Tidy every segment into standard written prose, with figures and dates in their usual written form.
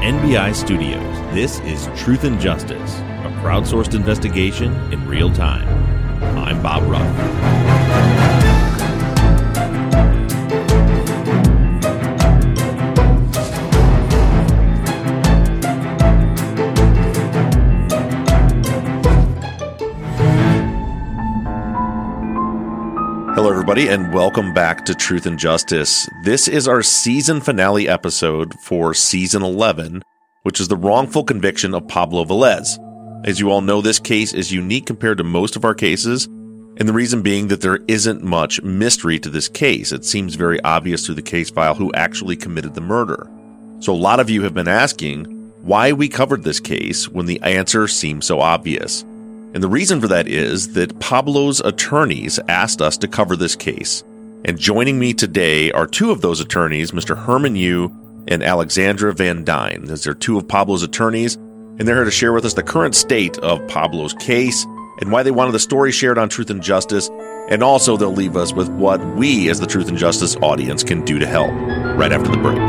NBI Studios, this is Truth and Justice, a crowdsourced investigation in real time. I'm Bob Ruff. Hello, everybody, and welcome back to Truth and Justice. This is our season finale episode for Season 11, which is the wrongful conviction of Pablo Velez. As you all know, this case is unique compared to most of our cases, and the reason being that there isn't much mystery to this case. It seems very obvious through the case file who actually committed the murder. So a lot of you have been asking why we covered this case when the answer seems so obvious. And the reason for that is that Pablo's attorneys asked us to cover this case. And joining me today are two of those attorneys, Mr. Herman Yu and Alexandra Van Dyne. They're two of Pablo's attorneys, and they're here to share with us the current state of Pablo's case and why they wanted the story shared on Truth and Justice. And also they'll leave us with what we as the Truth and Justice audience can do to help right after the break.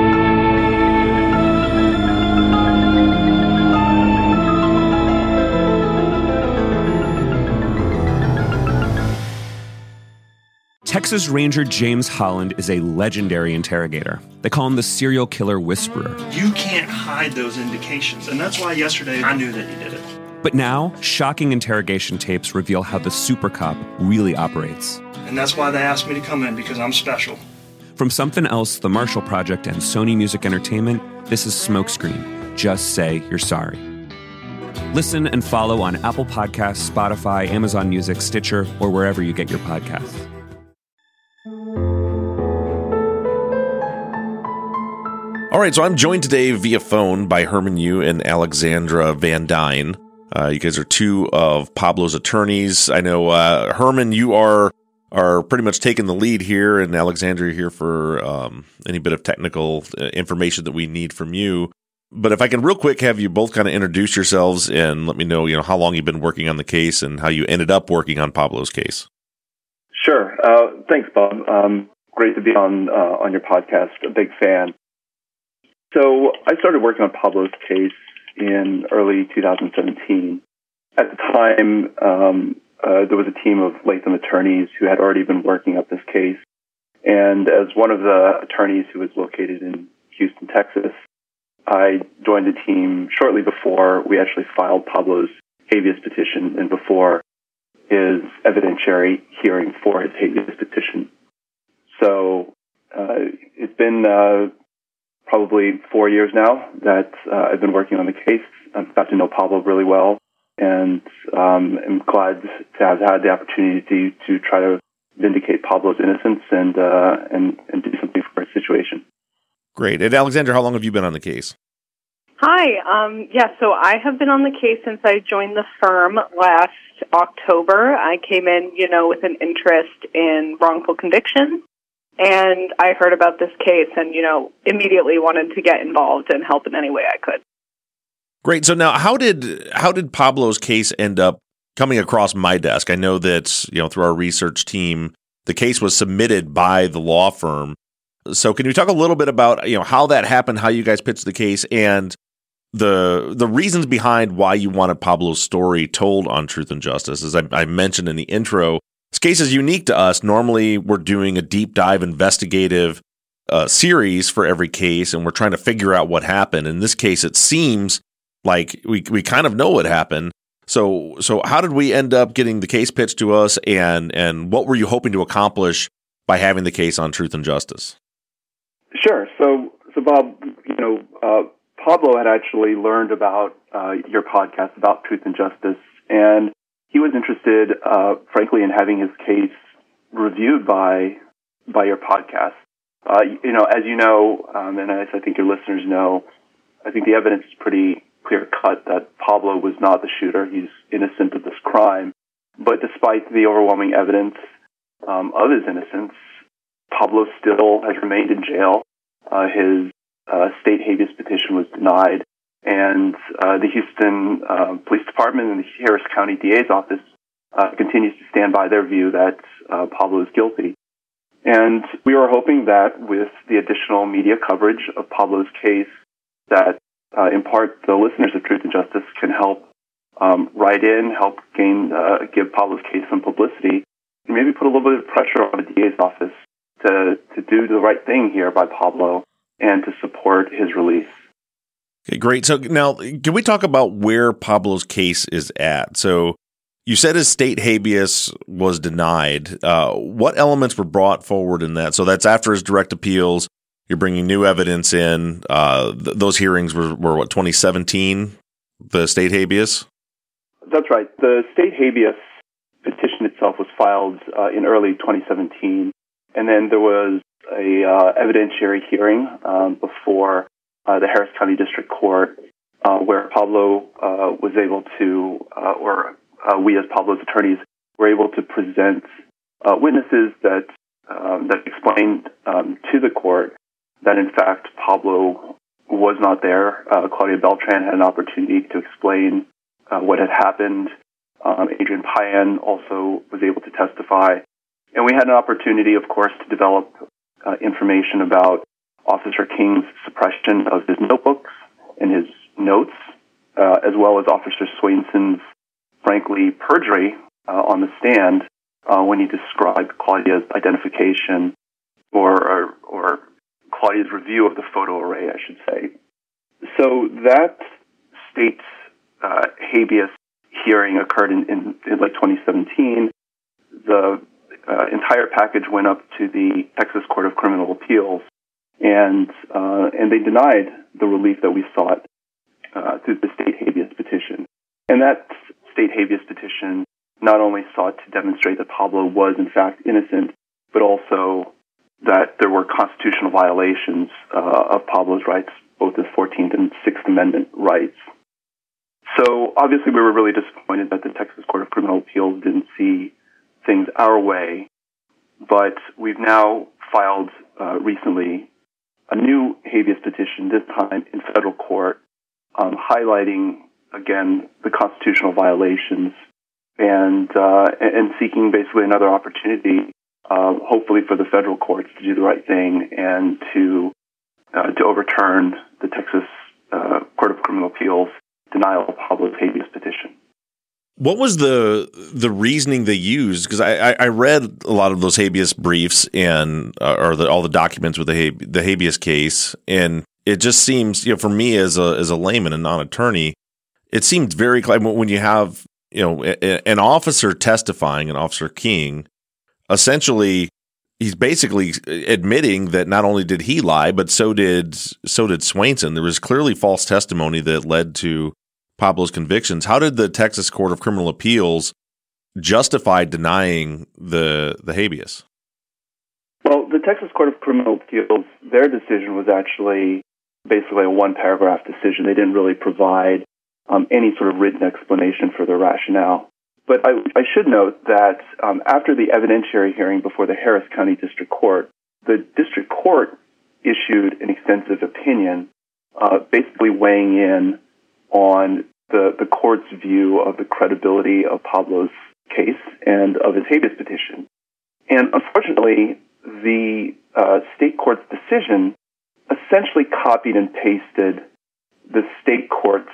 Texas Ranger James Holland is a legendary interrogator. They call him the serial killer whisperer. You can't hide those indications, and that's why yesterday I knew that he did it. But now, shocking interrogation tapes reveal how the super cop really operates. And that's why they asked me to come in, because I'm special. From Something Else, The Marshall Project, and Sony Music Entertainment, this is Smokescreen. Just say you're sorry. Listen and follow on Apple Podcasts, Spotify, Amazon Music, Stitcher, or wherever you get your podcasts. All right, so I'm joined today via phone by Herman Yu and Alexandra Van Dyne. You guys are two of Pablo's attorneys. I know, Herman, you are pretty much taking the lead here, and Alexandra, you're here for any bit of technical information that we need from you. But if I can real quick have you both kind of introduce yourselves and let me know, how long you've been working on the case and how you ended up working on Pablo's case. Sure. Thanks, Bob. Great to be on your podcast. A big fan. So I started working on Pablo's case in early 2017. At the time, there was a team of Latham attorneys who had already been working up this case. And as one of the attorneys who was located in Houston, Texas, I joined the team shortly before we actually filed Pablo's habeas petition and before his evidentiary hearing for his habeas petition. So it's been probably 4 years now that I've been working on the case. I've got to know Pablo really well, and I'm glad to have had the opportunity to try to vindicate Pablo's innocence and do something for his situation. Great. And Alexandra, how long have you been on the case? Hi. So I have been on the case since I joined the firm last October. I came in, with an interest in wrongful conviction. And I heard about this case and, immediately wanted to get involved and help in any way I could. Great. So now, how did Pablo's case end up coming across my desk? I know that, through our research team, the case was submitted by the law firm. So can you talk a little bit about, how that happened, how you guys pitched the case, and the reasons behind why you wanted Pablo's story told on Truth and Justice? As I mentioned in the intro, this case is unique to us. Normally, we're doing a deep dive investigative series for every case, and we're trying to figure out what happened. In this case, it seems like we kind of know what happened. So how did we end up getting the case pitched to us, and what were you hoping to accomplish by having the case on Truth and Justice? Sure. So Bob, Pablo had actually learned about your podcast about Truth and Justice, and he was interested, frankly, in having his case reviewed by your podcast. As you know, and as I think your listeners know, I think the evidence is pretty clear-cut that Pablo was not the shooter. He's innocent of this crime. But despite the overwhelming evidence of his innocence, Pablo still has remained in jail. His state habeas petition was denied. And the Houston Police Department and the Harris County DA's office continues to stand by their view that Pablo is guilty. And we were hoping that with the additional media coverage of Pablo's case, that in part, the listeners of Truth and Justice can help write in, help give Pablo's case some publicity, and maybe put a little bit of pressure on the DA's office to do the right thing here by Pablo and to support his release. Okay, great. So now, can we talk about where Pablo's case is at? So you said his state habeas was denied. What elements were brought forward in that? So that's after his direct appeals. You're bringing new evidence in. Those hearings were what, 2017, the state habeas? That's right. The state habeas petition itself was filed in early 2017, and then there was a evidentiary hearing before the Harris County District Court where Pablo was able to, we as Pablo's attorneys were able to present witnesses that explained to the court that, in fact, Pablo was not there. Claudia Beltran had an opportunity to explain what had happened. Adrian Payan also was able to testify. And we had an opportunity, of course, to develop information about Officer King's suppression of his notebooks and his notes, as well as Officer Swainson's, frankly, perjury on the stand when he described Claudia's identification or Claudia's review of the photo array, I should say. So that state habeas hearing occurred in like 2017. The entire package went up to the Texas Court of Criminal Appeals, and they denied the relief that we sought through the state habeas petition. And that state habeas petition not only sought to demonstrate that Pablo was in fact innocent, but also that there were constitutional violations of Pablo's rights, both his 14th and 6th Amendment rights. So obviously we were really disappointed that the Texas Court of Criminal Appeals didn't see things our way, but we've now filed recently a new habeas petition, this time in federal court, highlighting, again, the constitutional violations and seeking basically another opportunity, hopefully for the federal courts to do the right thing and to overturn the Texas Court of Criminal Appeals denial of Pablo's habeas petition. What was the reasoning they used? Because I read a lot of those habeas briefs and all the documents with the habeas case, and it just seems, for me as a layman and non-attorney, it seemed very clear when you have an officer testifying, an Officer King. Essentially, he's basically admitting that not only did he lie, but so did Swainson. There was clearly false testimony that led to Pablo's convictions. How did the Texas Court of Criminal Appeals justify denying the habeas? Well, the Texas Court of Criminal Appeals, their decision was actually basically a one-paragraph decision. They didn't really provide any sort of written explanation for their rationale. But I should note that after the evidentiary hearing before the Harris County District Court, the District Court issued an extensive opinion basically weighing in on the court's view of the credibility of Pablo's case and of his habeas petition. And unfortunately, the state court's decision essentially copied and pasted the state court's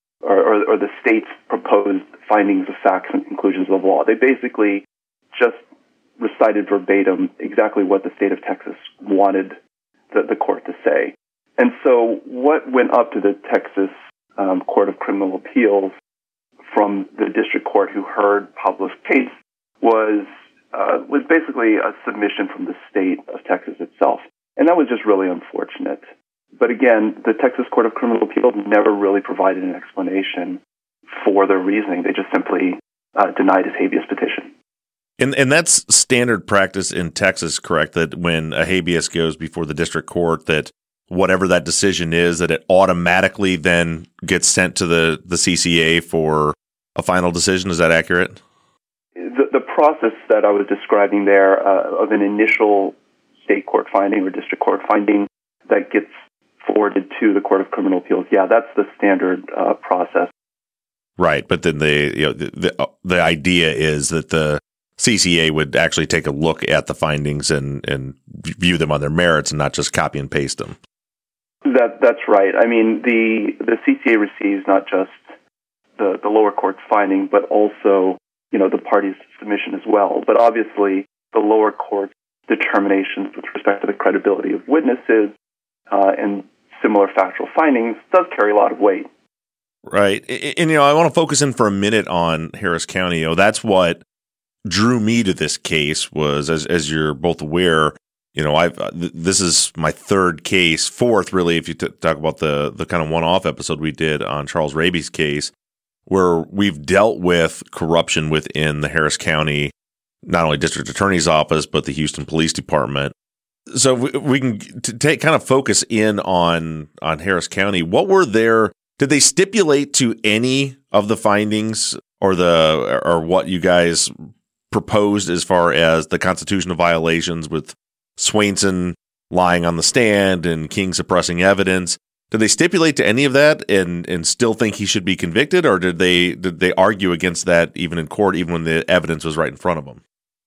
or the state's proposed findings of facts and conclusions of law. They basically just recited verbatim exactly what the state of Texas wanted the court to say. And so what went up to the Texas Court of Criminal Appeals from the district court who heard Pablo's case was basically a submission from the state of Texas itself. And that was just really unfortunate. But again, the Texas Court of Criminal Appeals never really provided an explanation for their reasoning. They just simply denied his habeas petition. And that's standard practice in Texas, correct? That when a habeas goes before the district court, that whatever that decision is, that it automatically then gets sent to the CCA for a final decision. Is that accurate? The process that I was describing there of an initial state court finding or district court finding that gets forwarded to the Court of Criminal Appeals, yeah, that's the standard process. Right, but then the idea is that the CCA would actually take a look at the findings and view them on their merits and not just copy and paste them. That's right. I mean, the CCA receives not just the lower court's finding, but also, the party's submission as well. But obviously, the lower court's determinations with respect to the credibility of witnesses and similar factual findings does carry a lot of weight. Right. And, I want to focus in for a minute on Harris County. That's what drew me to this case was, as you're both aware, this is my fourth, really, if you talk about the kind of one-off episode we did on Charles Raby's case, where we've dealt with corruption within the Harris County, not only district attorney's office, but the Houston Police Department. So we can kind of focus in on Harris County. Did they stipulate to any of the findings or what you guys proposed as far as the constitutional violations with Swainson lying on the stand and King suppressing evidence? Did they stipulate to any of that and still think he should be convicted, or did they argue against that even in court, even when the evidence was right in front of them?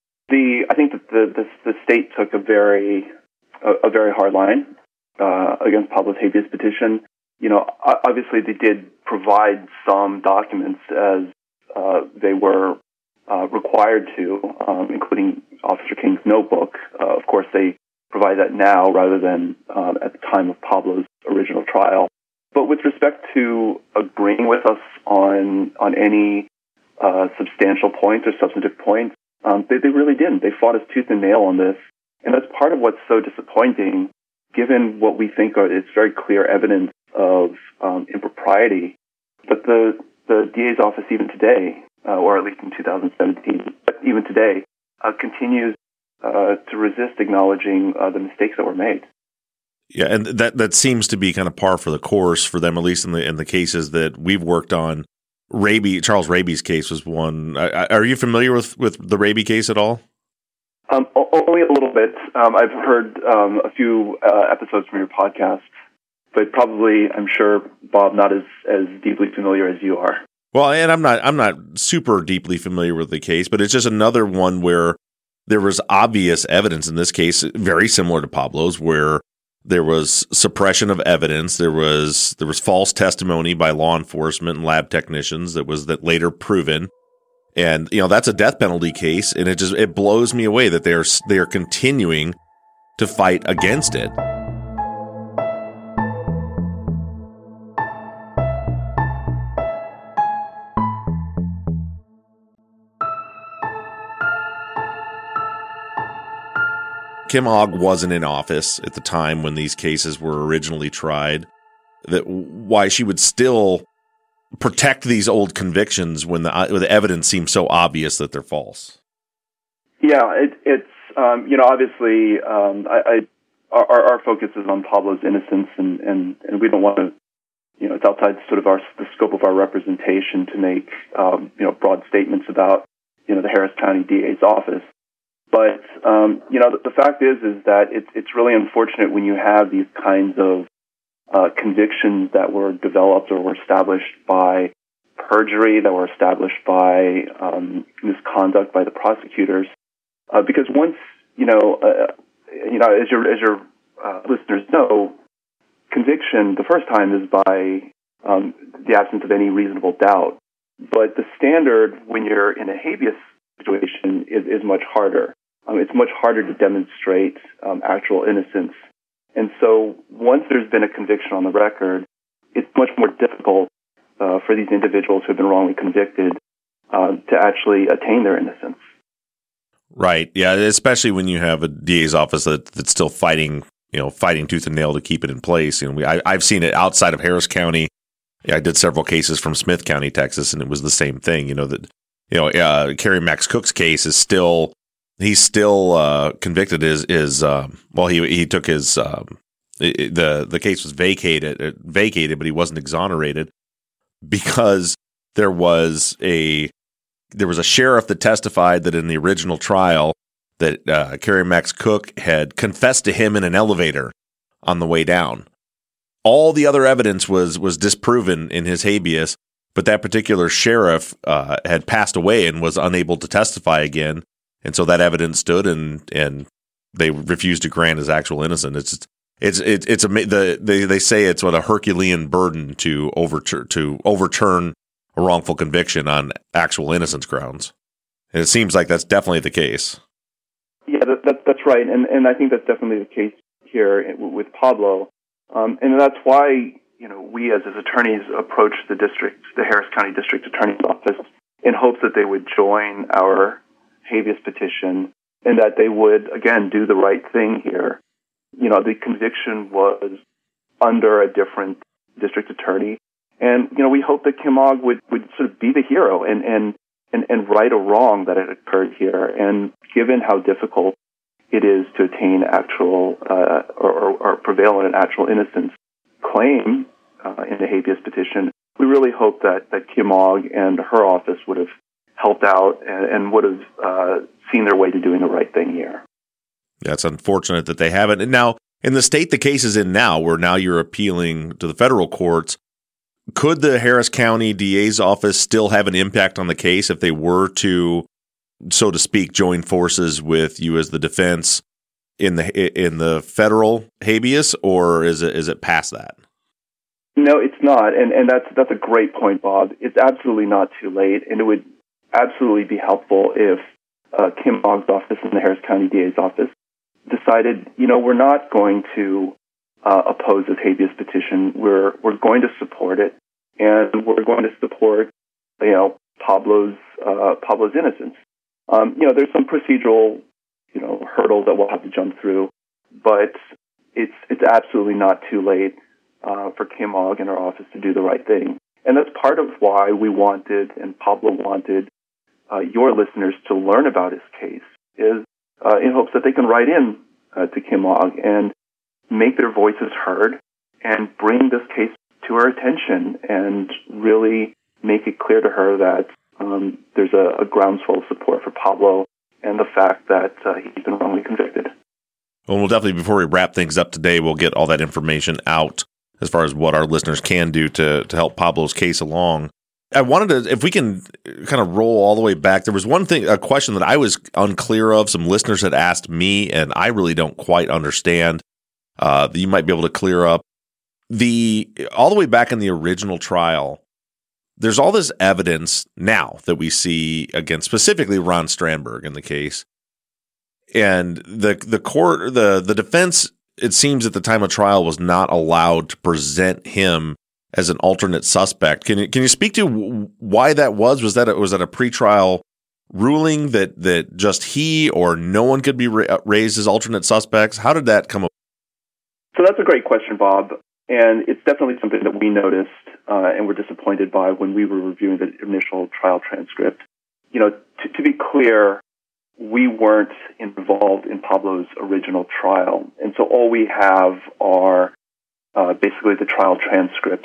I think that the state took a very hard line against Pablo's habeas petition. Obviously they did provide some documents as they were required to, including Officer King's notebook. Of course, they provide that now rather than at the time of Pablo's original trial. But with respect to agreeing with us on any substantial points or substantive points, they really didn't. They fought us tooth and nail on this. And that's part of what's so disappointing, given what we think is very clear evidence of impropriety. But the DA's office, even today, or at least in 2017, but even today, continues to resist acknowledging the mistakes that were made. Yeah, and that seems to be kind of par for the course for them, at least in the cases that we've worked on. Charles Raby's case was one. Are you familiar with the Raby case at all? Only a little bit. I've heard a few episodes from your podcast, but probably, I'm sure, Bob, not as deeply familiar as you are. Well, and I'm not super deeply familiar with the case, but it's just another one where there was obvious evidence in this case, very similar to Pablo's, where there was suppression of evidence. There was false testimony by law enforcement and lab technicians that later proven. And, that's a death penalty case. And it blows me away that they are continuing to fight against it. Kim Ogg wasn't in office at the time when these cases were originally tried. Why she would still protect these old convictions when the evidence seems so obvious that they're false. Yeah, it's obviously our focus is on Pablo's innocence, and we don't want to, it's outside sort of the scope of our representation to make broad statements about the Harris County DA's office. But the fact is that it's really unfortunate when you have these kinds of convictions that were developed or were established by perjury, that were established by misconduct by the prosecutors, because once as your listeners know, conviction the first time is by the absence of any reasonable doubt, but the standard when you're in a habeas situation is much harder. It's much harder to demonstrate actual innocence. And so once there's been a conviction on the record, it's much more difficult for these individuals who have been wrongly convicted to actually attain their innocence. Right. Yeah, especially when you have a DA's office that's still fighting tooth and nail to keep it in place. I've seen it outside of Harris County. I did several cases from Smith County, Texas, and it was the same thing. Kerry Max Cook's case is still. He's still convicted. He took his the case was vacated, but he wasn't exonerated because there was a sheriff that testified that in the original trial that Kerry Max Cook had confessed to him in an elevator on the way down. All the other evidence was disproven in his habeas, but that particular sheriff had passed away and was unable to testify again. And so that evidence stood, and they refused to grant his actual innocence. They say it's what a Herculean burden to overturn a wrongful conviction on actual innocence grounds. And it seems like that's definitely the case. Yeah, that's right, and I think that's definitely the case here with Pablo, and that's why we as his attorneys approached the Harris County District Attorney's Office in hopes that they would join our habeas petition and that they would again do the right thing here. The conviction was under a different district attorney, and we hope that Kim Ogg would sort of be the hero and right a wrong that had occurred here. And given how difficult it is to attain actual or prevail on an actual innocence claim in the habeas petition, we really hope that Kim Ogg and her office would have helped out and would have seen their way to doing the right thing here. Yeah, it's unfortunate that they haven't. And now, in the state the case is in now, where now you're appealing to the federal courts, could the Harris County DA's office still have an impact on the case if they were to, so to speak, join forces with you as the defense in the federal habeas, or is it past that? No, it's not, and that's a great point, Bob. It's absolutely not too late, and it would absolutely be helpful if Kim Ogg's office and the Harris County DA's office decided, we're not going to oppose this habeas petition. We're going to support it, and we're going to support, Pablo's innocence. There's some procedural, hurdles that we'll have to jump through, but it's absolutely not too late for Kim Ogg and her office to do the right thing. And that's part of why we wanted, and Pablo wanted, your listeners to learn about his case, is in hopes that they can write in to Kim Ogg and make their voices heard and bring this case to her attention and really make it clear to her that there's a groundswell of support for Pablo and the fact that he's been wrongly convicted. Well, we'll definitely, before we wrap things up today, we'll get all that information out as far as what our listeners can do to help Pablo's case along. I wanted to, if we can kind of roll all the way back, there was a question that I was unclear of. Some listeners had asked me, and I really don't quite understand. That you might be able to clear up. All the way back in the original trial, there's all this evidence now that we see against specifically Ron Strandberg in the case. And the court, the defense, it seems at the time of trial, was not allowed to present him as an alternate suspect. Can you speak to why that was? Was that a pretrial ruling that just he or no one could be raised as alternate suspects? How did that come up? So that's a great question, Bob, and it's definitely something that we noticed and were disappointed by when we were reviewing the initial trial transcript. To be clear, we weren't involved in Pablo's original trial, and so all we have are basically the trial transcripts,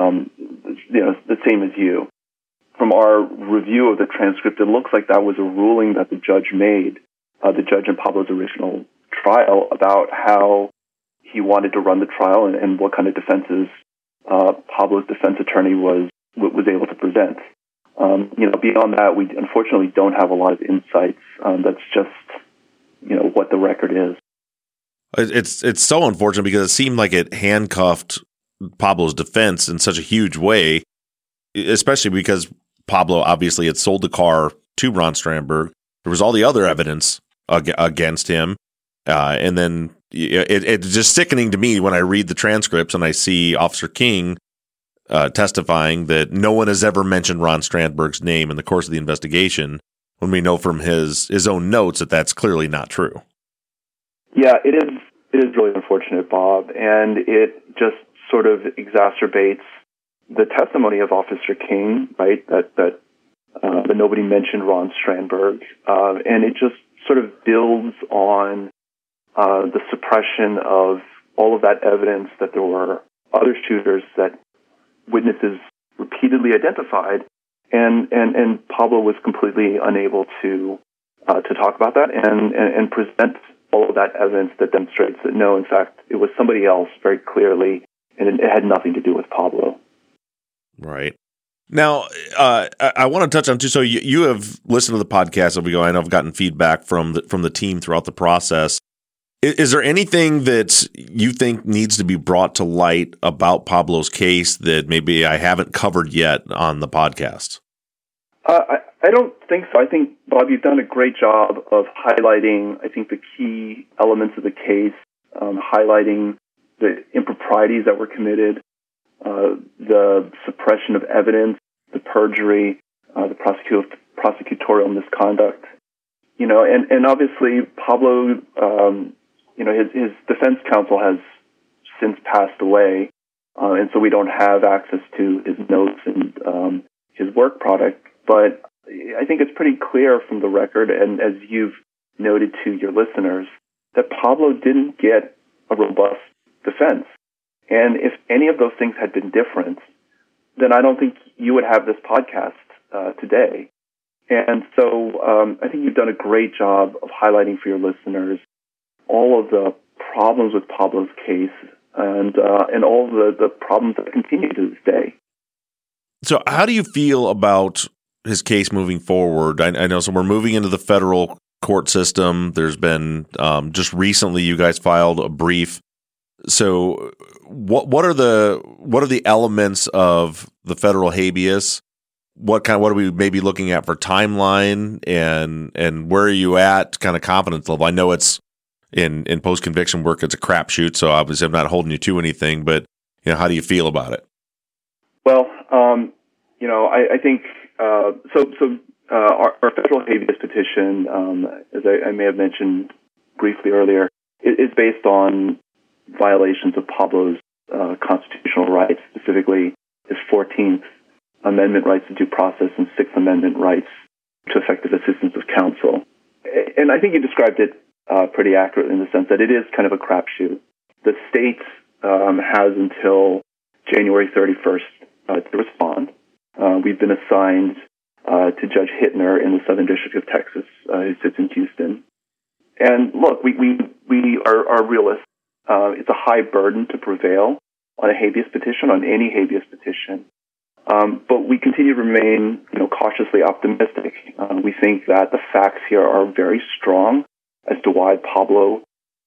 the same as you. From our review of the transcript, it looks like that was a ruling that the judge made, the judge in Pablo's original trial, about how he wanted to run the trial and what kind of defenses Pablo's defense attorney was able to present. Beyond that, we unfortunately don't have a lot of insights. That's just, what the record is. It's so unfortunate because it seemed like it handcuffed Pablo's defense in such a huge way, especially because Pablo obviously had sold the car to Ron Strandberg. There was all the other evidence against him. And then it's just sickening to me when I read the transcripts and I see Officer King testifying that no one has ever mentioned Ron Strandberg's name in the course of the investigation, when we know from his own notes that that's clearly not true. Yeah, it is really unfortunate, Bob, and it just sort of exacerbates the testimony of Officer King, right, that nobody mentioned Ron Strandberg, and it just sort of builds on the suppression of all of that evidence that there were other shooters that witnesses repeatedly identified, and Pablo was completely unable to talk about that and present all of that evidence that demonstrates that no, in fact, it was somebody else very clearly, and it had nothing to do with Pablo. Right. Now, I want to touch on too. So you have listened to the podcast as we go. I know I've gotten feedback from the team throughout the process. Is there anything that you think needs to be brought to light about Pablo's case that maybe I haven't covered yet on the podcast? I don't think so. I think, Bob, you've done a great job of highlighting, I think, the key elements of the case, highlighting the improprieties that were committed, the suppression of evidence, the perjury, the prosecutorial misconduct. And obviously Pablo, his defense counsel has since passed away, and so we don't have access to his notes and his work product. But I think it's pretty clear from the record, and as you've noted to your listeners, that Pablo didn't get a robust defense. And if any of those things had been different, then I don't think you would have this podcast today. And so I think you've done a great job of highlighting for your listeners all of the problems with Pablo's case and all the problems that continue to this day. So how do you feel about his case moving forward? I know, so we're moving into the federal court system. There's been just recently you guys filed a brief. So what are the elements of the federal habeas? What are we maybe looking at for timeline, and where are you at kind of confidence level? I know it's in post-conviction work, it's a crapshoot, so obviously I'm not holding you to anything, but how do you feel about it? Well, I think our federal habeas petition, as I may have mentioned briefly earlier, is based on violations of Pablo's constitutional rights, specifically his 14th Amendment rights to due process and Sixth Amendment rights to effective assistance of counsel. And I think you described it pretty accurately in the sense that it is kind of a crapshoot. The state has until January 31st to respond. We've been assigned to Judge Hittner in the Southern District of Texas, who sits in Houston. And look, we are realists. It's a high burden to prevail on a habeas petition, on any habeas petition. But we continue to remain, cautiously optimistic. We think that the facts here are very strong as to why Pablo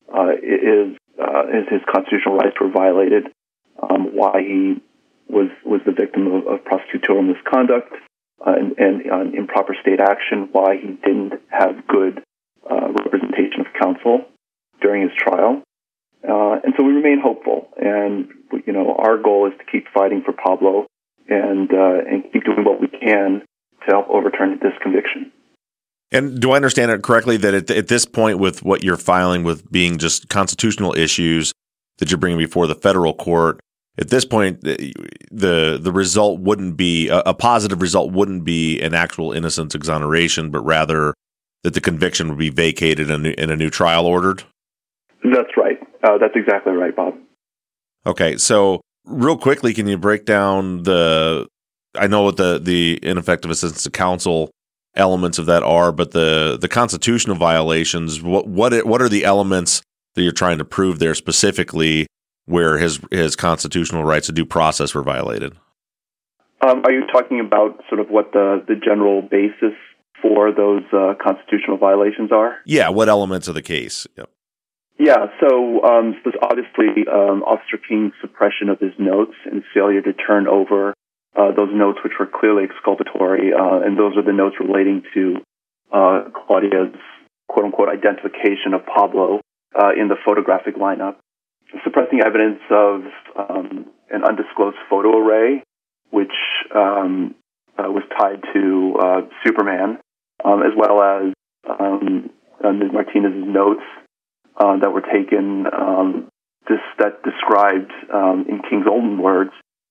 his constitutional rights were violated, why he was the victim of prosecutorial misconduct and improper state action, why he didn't have good representation of counsel during his trial. And so we remain hopeful. And, our goal is to keep fighting for Pablo and keep doing what we can to help overturn this conviction. And do I understand it correctly that at this point, with what you're filing with being just constitutional issues that you're bringing before the federal court, at this point, the result wouldn't be a positive result, wouldn't be an actual innocence exoneration, but rather that the conviction would be vacated and a new trial ordered? That's right. That's exactly right, Bob. Okay, so real quickly, can you break down I know what the ineffective assistance to counsel elements of that are, but the constitutional violations, what are the elements that you're trying to prove there specifically where his constitutional rights to due process were violated? Are you talking about sort of what the general basis for those constitutional violations are? Yeah, what elements of the case? Yep. Yeah, so obviously Officer King's suppression of his notes and failure to turn over those notes which were clearly exculpatory, and those are the notes relating to Claudia's quote-unquote identification of Pablo in the photographic lineup. Suppressing evidence of an undisclosed photo array, which was tied to Superman, as well as Ms. Martinez's notes that were taken that described, in King's own words,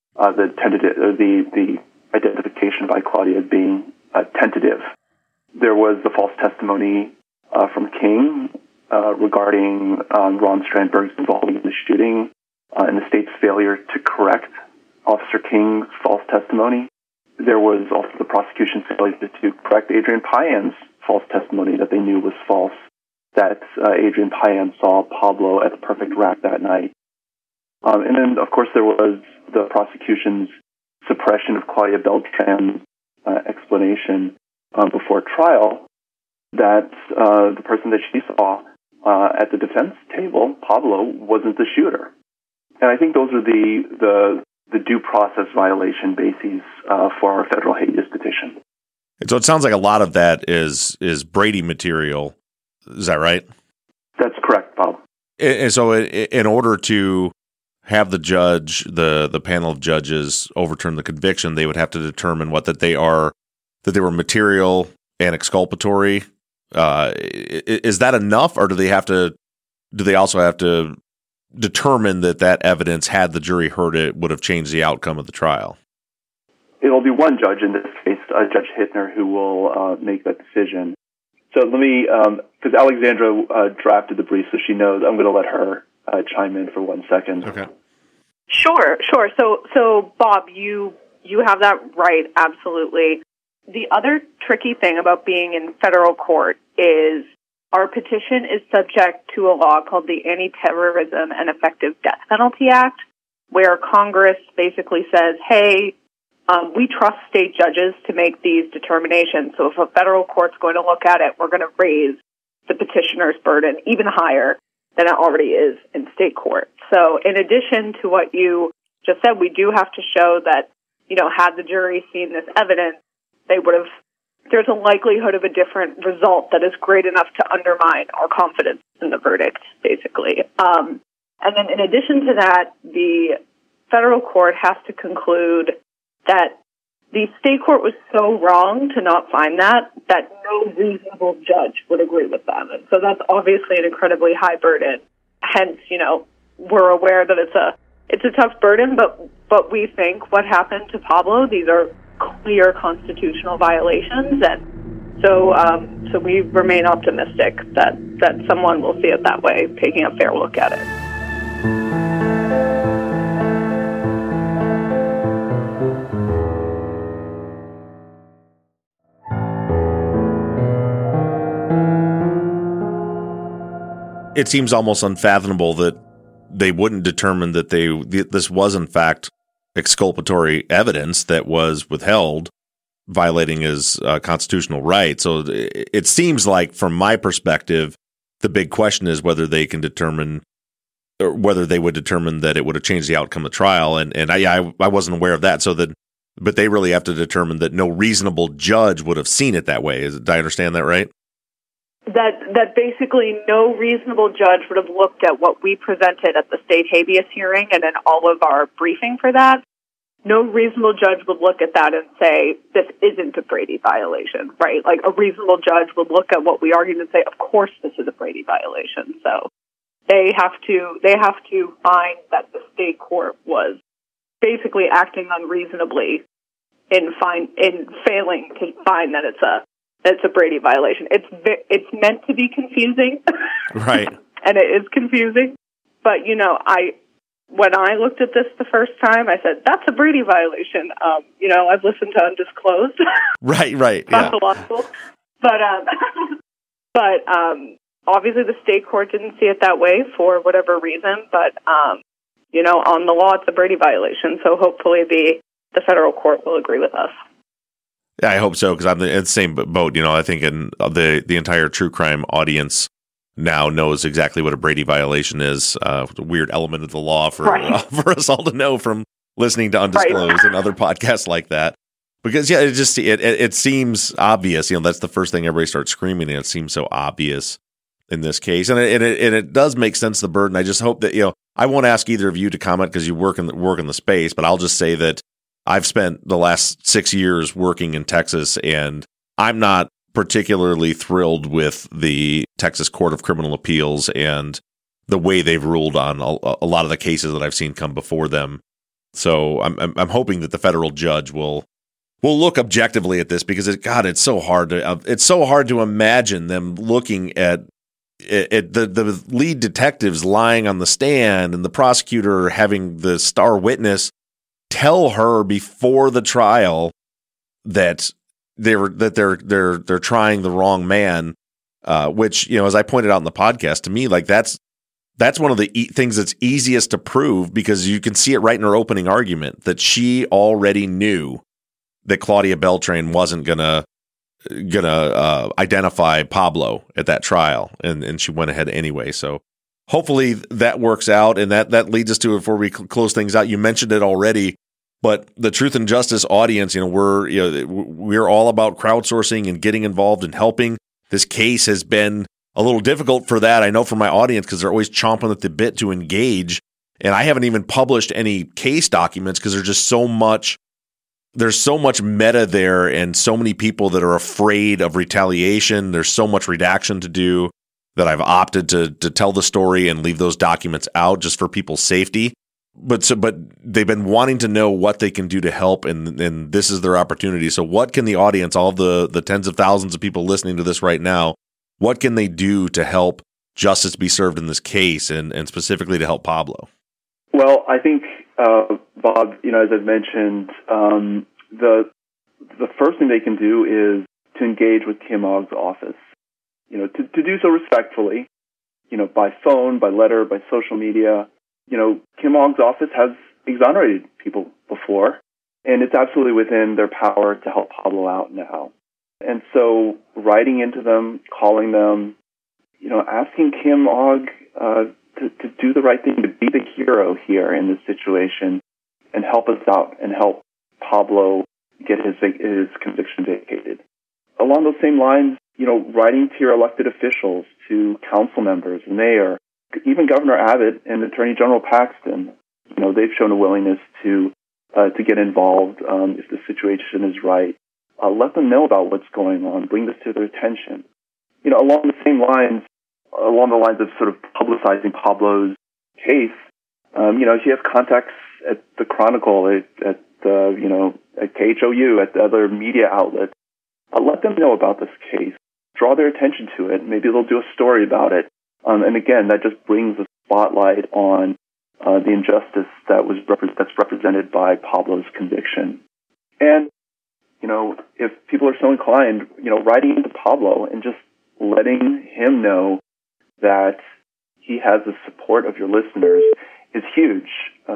the identification by Claudia as being tentative. There was the false testimony from King regarding Ron Strandberg's involvement in the shooting and the state's failure to correct Officer King's false testimony. There was also the prosecution's failure to correct Adrian Payan's false testimony that they knew was false, that Adrian Payan saw Pablo at the Perfect Rack that night. And then, of course, there was the prosecution's suppression of Claudia Beltran's explanation before trial that the person that she saw at the defense table, Pablo wasn't the shooter. And I think those are the due process violation bases for our federal habeas petition. And so it sounds like a lot of that is Brady material. Is that right? That's correct, Bob. And so in order to have the judge, the panel of judges overturn the conviction, they would have to determine that they were material and exculpatory. Is that enough, or do they also have to determine that evidence, had the jury heard it, would have changed the outcome of the trial? It'll be one judge, in this case, Judge Hittner, who will make that decision. So let me, because Alexandra drafted the brief, so she knows. I'm going to let her chime in for 1 second. Okay. Sure. So Bob, you have that right, absolutely. The other tricky thing about being in federal court is our petition is subject to a law called the Anti-Terrorism and Effective Death Penalty Act, where Congress basically says, hey, we trust state judges to make these determinations. So if a federal court's going to look at it, we're going to raise the petitioner's burden even higher than it already is in state court. So in addition to what you just said, we do have to show that, had the jury seen this evidence, there's a likelihood of a different result that is great enough to undermine our confidence in the verdict, basically. And then in addition to that, the federal court has to conclude that the state court was so wrong to not find that no reasonable judge would agree with them. And so that's obviously an incredibly high burden. Hence, we're aware that it's a tough burden, but we think what happened to Pablo, these are clear constitutional violations, and so we remain optimistic that someone will see it that way, taking a fair look at it. It seems almost unfathomable that they wouldn't determine that this was in fact exculpatory evidence that was withheld, violating his constitutional rights. So it seems like, from my perspective, the big question is whether they can determine, or whether they would determine that it would have changed the outcome of the trial. And I wasn't aware of that. But they really have to determine that no reasonable judge would have seen it that way. Did I understand that right? That basically no reasonable judge would have looked at what we presented at the state habeas hearing and in all of our briefing for that. No reasonable judge would look at that and say, this isn't a Brady violation, right? Like, a reasonable judge would look at what we argued and say, of course this is a Brady violation. So they have to find that the state court was basically acting unreasonably in failing to find that it's a Brady violation. It's meant to be confusing, right? And it is confusing. But when I looked at this the first time, I said that's a Brady violation. I've listened to Undisclosed, right, yeah. But obviously the state court didn't see it that way for whatever reason. But on the law, it's a Brady violation. So hopefully the federal court will agree with us. Yeah, I hope so, because I'm in the same boat. I think in the entire true crime audience now knows exactly what a Brady violation is. A weird element of the law for us all to know from listening to Undisclosed and other podcasts like that. Because it seems obvious. That's the first thing everybody starts screaming, and it seems so obvious in this case, and it does make sense, the burden. I just hope that I won't ask either of you to comment because you work in the space, but I'll just say that I've spent the last 6 years working in Texas, and I'm not particularly thrilled with the Texas Court of Criminal Appeals and the way they've ruled on a lot of the cases that I've seen come before them. So I'm hoping that the federal judge will look objectively at this, because it's so hard to imagine them looking at the lead detectives lying on the stand and the prosecutor having the star witness tell her before the trial that they're trying the wrong man, which, as I pointed out in the podcast, to me, like that's one of the things that's easiest to prove, because you can see it right in her opening argument that she already knew that Claudia Beltran wasn't going to gonna identify Pablo at that trial, and she went ahead anyway. So hopefully that works out, and that leads us to, before we close things out, you mentioned it already, but the Truth and Justice audience, we're all about crowdsourcing and getting involved and helping. This case has been a little difficult for that, I know, for my audience, because they're always chomping at the bit to engage. And I haven't even published any case documents because there's just so much meta there, and so many people that are afraid of retaliation. There's so much redaction to do that I've opted to tell the story and leave those documents out just for people's safety. But they've been wanting to know what they can do to help, and this is their opportunity. So what can the audience, all of the tens of thousands of people listening to this right now, what can they do to help justice be served in this case, and specifically to help Pablo? Well, I think, Bob, as I've mentioned, the first thing they can do is to engage with Kim Ogg's office. To do so respectfully, by phone, by letter, by social media. Kim Ogg's office has exonerated people before, and it's absolutely within their power to help Pablo out now. And so writing into them, calling them, asking Kim Ogg to do the right thing, to be the hero here in this situation and help us out and help Pablo get his conviction vacated. Along those same lines, writing to your elected officials, to council members, mayor, even Governor Abbott and Attorney General Paxton, they've shown a willingness to get involved if the situation is right. Let them know about what's going on. Bring this to their attention. Along the lines of sort of publicizing Pablo's case, he has contacts at the Chronicle, at KHOU, at the other media outlets. Let them know about this case. Draw their attention to it. Maybe they'll do a story about it. And again, that just brings a spotlight on the injustice that's represented by Pablo's conviction. And if people are so inclined, writing into Pablo and just letting him know that he has the support of your listeners is huge.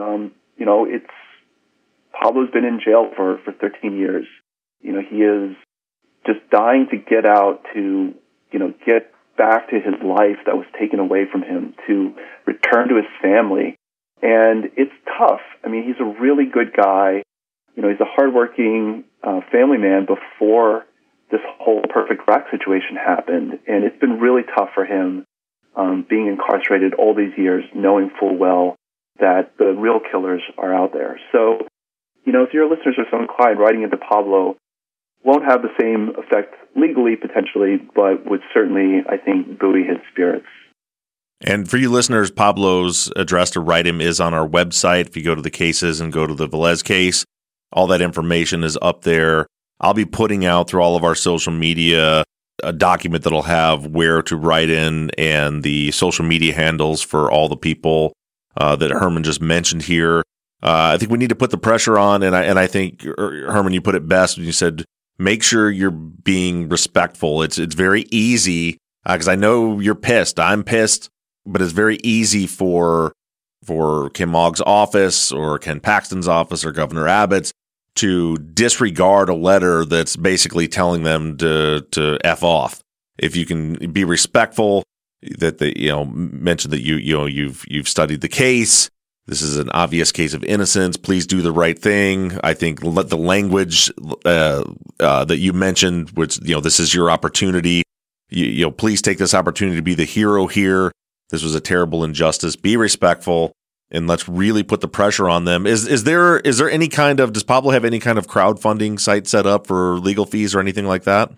Pablo's been in jail for 13 years. He is just dying to get out, to, get back to his life that was taken away from him, to return to his family. And it's tough. He's a really good guy. He's a hardworking family man before this whole Perfect Rack situation happened. And it's been really tough for him being incarcerated all these years, knowing full well that the real killers are out there. So, if your listeners are so inclined, writing into Pablo won't have the same effect legally, potentially, but would certainly, I think, buoy his spirits. And for you listeners, Pablo's address to write him is on our website. If you go to the cases and go to the Velez case, all that information is up there. I'll be putting out through all of our social media a document that'll have where to write in and the social media handles for all the people that Herman just mentioned here. I think we need to put the pressure on, and I think, Herman, you put it best when you said, make sure you're being respectful. It's very easy, because I know you're pissed. I'm pissed, but it's very easy for Kim Ogg's office or Ken Paxton's office or Governor Abbott's to disregard a letter that's basically telling them to F off. If you can be respectful, that they mention that you've studied the case. This is an obvious case of innocence. Please do the right thing. I think let the language that you mentioned, which this is your opportunity. Please take this opportunity to be the hero here. This was a terrible injustice. Be respectful, and let's really put the pressure on them. Is there any kind of, does Pablo have any kind of crowdfunding site set up for legal fees or anything like that?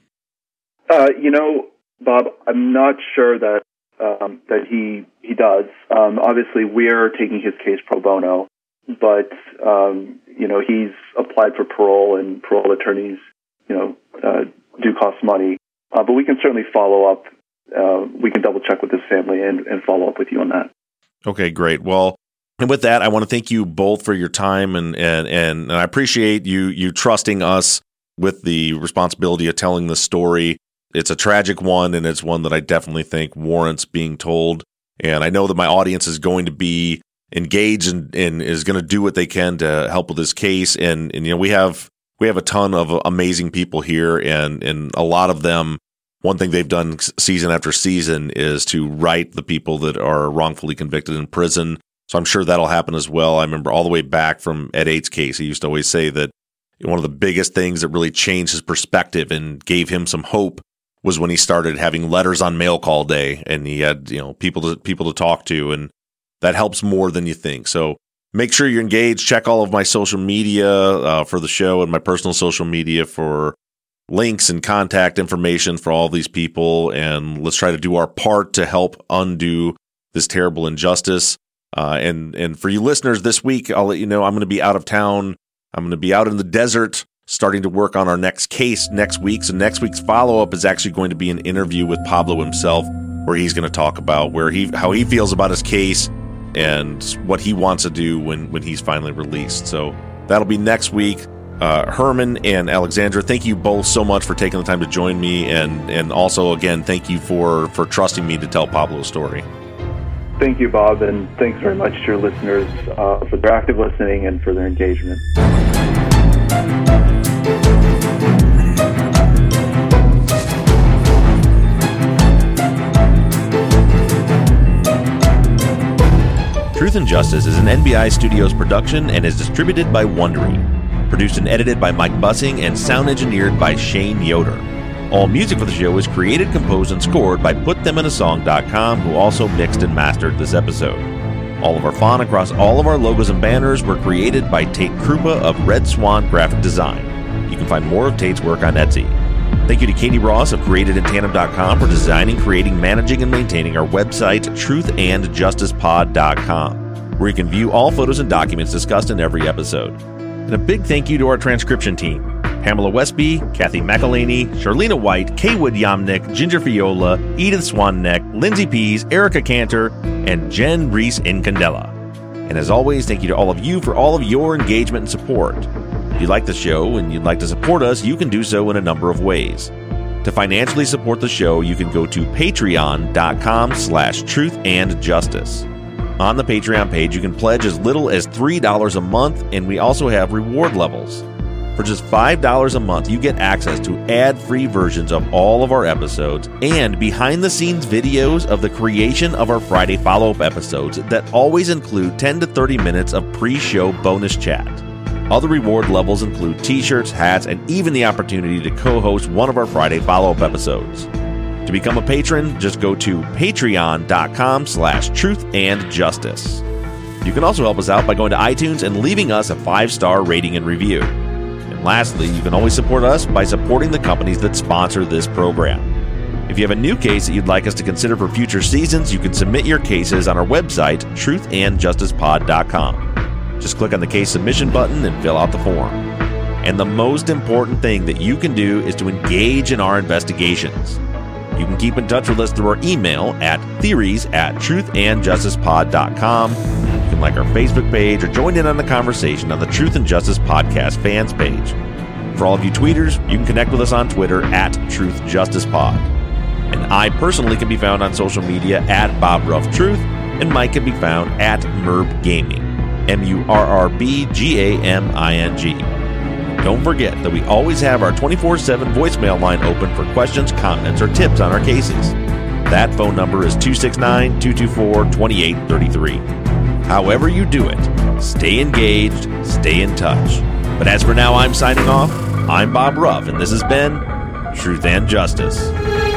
Bob, I'm not sure that he does. Obviously, we're taking his case pro bono, but he's applied for parole, and parole attorneys, do cost money. But we can certainly follow up. We can double check with his family and follow up with you on that. Okay, great. Well, and with that, I want to thank you both for your time, and I appreciate you trusting us with the responsibility of telling the story. It's a tragic one, and it's one that I definitely think warrants being told. And I know that my audience is going to be engaged and is going to do what they can to help with this case. And we have we have a ton of amazing people here, and a lot of them, one thing they've done season after season is to write the people that are wrongfully convicted in prison. So I'm sure that'll happen as well. I remember all the way back from Ed 8's case, he used to always say that one of the biggest things that really changed his perspective and gave him some hope was when he started having letters on mail call day, and he had people to talk to, and that helps more than you think. So make sure you're engaged. Check all of my social media for the show and my personal social media for links and contact information for all these people, and let's try to do our part to help undo this terrible injustice. And for you listeners, this week I'll let you know I'm going to be out of town. I'm going to be out in the desert starting to work on our next case next week. So next week's follow-up is actually going to be an interview with Pablo himself, where he's going to talk about how he feels about his case and what he wants to do when he's finally released. So that'll be next week. Herman and Alexandra, thank you both so much for taking the time to join me. And also, again, thank you for trusting me to tell Pablo's story. Thank you, Bob, and thanks very much to your listeners for their active listening and for their engagement. Truth and Justice is an NBI Studios production and is distributed by Wondery. Produced and edited by Mike Bussing and sound engineered by Shane Yoder. All music for the show is created, composed, and scored by PutThemInASong.com, who also mixed and mastered this episode. All of our font across all of our logos and banners were created by Tate Krupa of Red Swan Graphic Design. You can find more of Tate's work on Etsy. Thank you to Katie Ross of CreatedInTandem.com for designing, creating, managing, and maintaining our website, TruthAndJusticePod.com, where you can view all photos and documents discussed in every episode. And a big thank you to our transcription team: Pamela Westby, Kathy McElhaney, Charlena White, Kaywood Yamnick, Ginger Fiola, Edith Swanneck, Lindsay Pease, Erica Cantor, and Jen Reese Incandela. And as always, thank you to all of you for all of your engagement and support. If you like the show and you'd like to support us, you can do so in a number of ways. To financially support the show, you can go to patreon.com/truthandjustice. On the Patreon page, you can pledge as little as $3 a month, and we also have reward levels. For just $5 a month, you get access to ad-free versions of all of our episodes and behind-the-scenes videos of the creation of our Friday follow-up episodes that always include 10 to 30 minutes of pre-show bonus chat. Other reward levels include t-shirts, hats, and even the opportunity to co-host one of our Friday follow-up episodes. To become a patron, just go to patreon.com/truthandjustice. You can also help us out by going to iTunes and leaving us a 5-star rating and review. And lastly, you can always support us by supporting the companies that sponsor this program. If you have a new case that you'd like us to consider for future seasons, you can submit your cases on our website, truthandjusticepod.com. Just click on the case submission button and fill out the form. And the most important thing that you can do is to engage in our investigations. You can keep in touch with us through our email at theories@truthandjusticepod.com. You can like our Facebook page or join in on the conversation on the Truth and Justice Podcast fans page. For all of you tweeters, you can connect with us on Twitter at TruthJusticePod. And I personally can be found on social media at BobRuffTruth, and Mike can be found at MurbGaming, MURRBGAMING. Don't forget that we always have our 24/7 voicemail line open for questions, comments, or tips on our cases. That phone number is 269-224-2833. However you do it, stay engaged, stay in touch. But as for now, I'm signing off. I'm Bob Ruff, and this has been Truth and Justice.